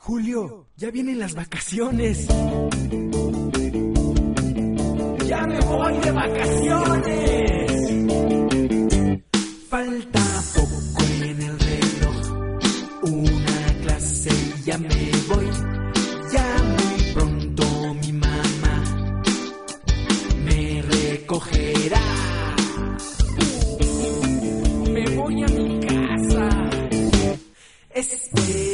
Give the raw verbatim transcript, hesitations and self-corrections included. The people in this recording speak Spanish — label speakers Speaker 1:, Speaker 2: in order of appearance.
Speaker 1: Julio, ya vienen las vacaciones.
Speaker 2: ¡Ya me voy de vacaciones!
Speaker 1: Falta poco en el reloj, una clase y ya me voy. Ya muy pronto mi mamá me recogerá.
Speaker 2: Me voy a mi casa.
Speaker 1: Espera.